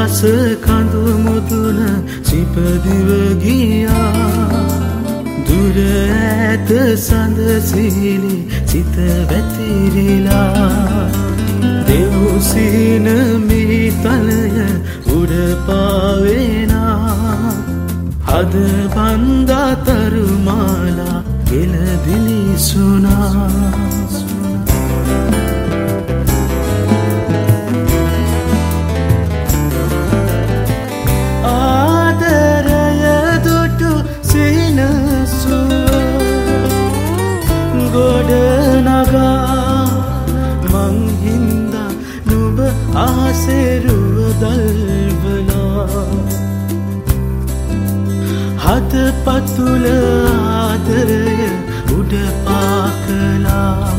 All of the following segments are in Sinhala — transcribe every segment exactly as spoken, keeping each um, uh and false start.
රස කඳු මුදුන සිපදිව ගියා දුර ඈත සඳ සිහිලි සිත වැතිරිලා දෙව්සින මිතලය උඩ පාවෙනා හද බන්දා තරුමාලා කෙල දිලිසුනා මංහින්දා නුඹ ආසෙරුව දල්වලා හද පතුල ආදරය උඩ පාකලා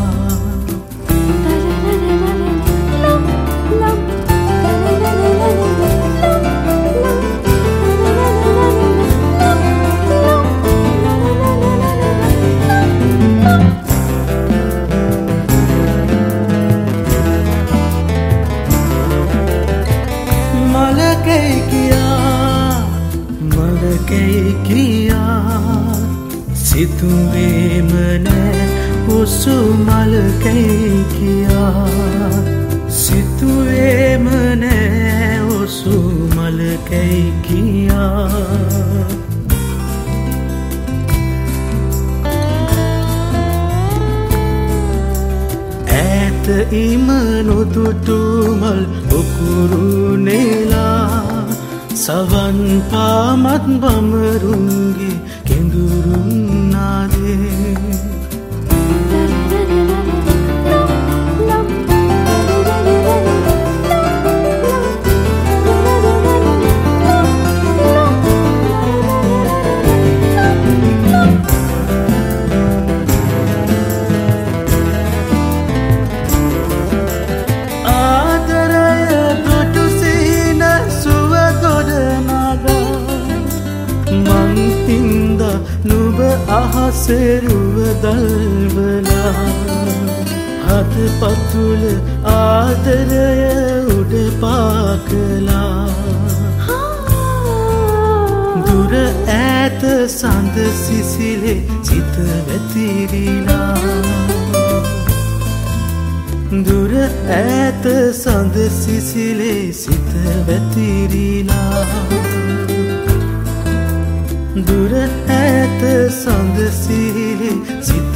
සිතුවේම නෑ උසු මලකයි කියා සිතුවේම නෑ උසු මලකයි කියා ඈත ඉම නොදුටු මල් උකුරු නෙලා සවන් පාමත් බමරුන්ගේ කෙඳුරුන් නාදේ නුඹ අහසෙරුව දල්වලා හද පතුල ආදරය උඩ පාකලා දුර ඈත සඳ සිසිලේ සිත වැතිරිලා දුර ඈත සඳ සිසිලේ සිත වැතිරිලා දුර ඈත සඳ සිහිලේ සිත